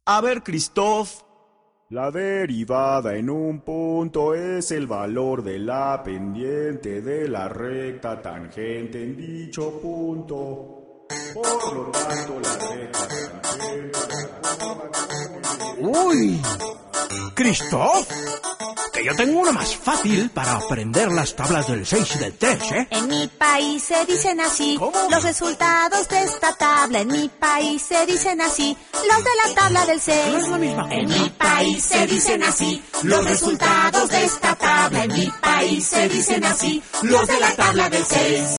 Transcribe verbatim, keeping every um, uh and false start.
A ver, Christoph. La derivada en un punto es el valor de la pendiente de la recta tangente en dicho punto. Por lo tanto, la recta tangente... ¡Uy! ¡Christoph! Que yo tengo una más fácil para aprender las tablas del seis y del tres, ¿eh? En mi país se dicen así. ¿Cómo? Los resultados de esta tabla. En mi país se dicen así. Los de la tabla del seis. No es la misma. En mi país se dicen así. Los resultados de esta tabla. En mi país se dicen así. Los de la tabla del seis.